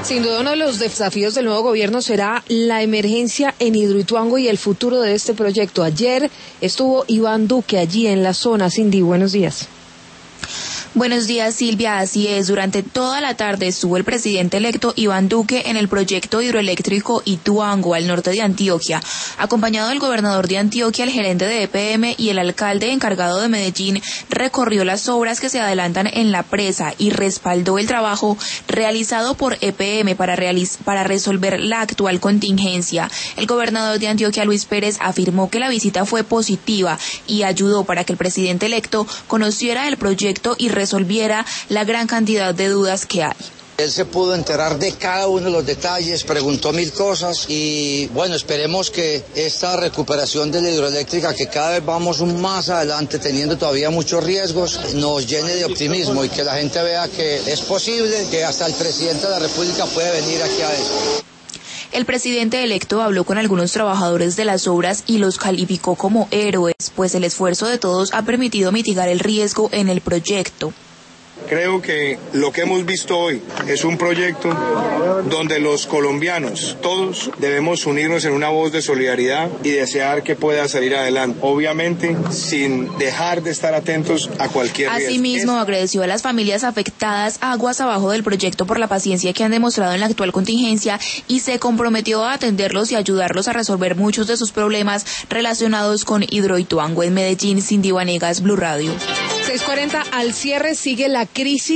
Sin duda uno de los desafíos del nuevo gobierno será la emergencia en Hidroituango y el futuro de este proyecto. Ayer estuvo Iván Duque allí en la zona. Cindy, buenos días. Buenos días, Silvia. Así es, durante toda la tarde estuvo el presidente electo Iván Duque en el proyecto hidroeléctrico Ituango, al norte de Antioquia, acompañado del gobernador de Antioquia, el gerente de EPM y el alcalde encargado de Medellín. Recorrió las obras que se adelantan en la presa y respaldó el trabajo realizado por EPM para resolver la actual contingencia. El gobernador de Antioquia, Luis Pérez, afirmó que la visita fue positiva y ayudó para que el presidente electo conociera el proyecto y resolviera la gran cantidad de dudas que hay. Él se pudo enterar de cada uno de los detalles, preguntó 1000 cosas y bueno, esperemos que esta recuperación de la hidroeléctrica, que cada vez vamos más adelante teniendo todavía muchos riesgos, nos llene de optimismo y que la gente vea que es posible, que hasta el presidente de la República puede venir aquí a eso. El presidente electo habló con algunos trabajadores de las obras y los calificó como héroes, pues el esfuerzo de todos ha permitido mitigar el riesgo en el proyecto. Creo que lo que hemos visto hoy es un proyecto donde los colombianos, todos, debemos unirnos en una voz de solidaridad y desear que pueda salir adelante, obviamente sin dejar de estar atentos a cualquier riesgo. Asimismo, agradeció a las familias afectadas aguas abajo del proyecto por la paciencia que han demostrado en la actual contingencia y se comprometió a atenderlos y ayudarlos a resolver muchos de sus problemas relacionados con Hidroituango. En Medellín, Cindy Vanegas, Blue Radio. 6:40, al cierre sigue la crisis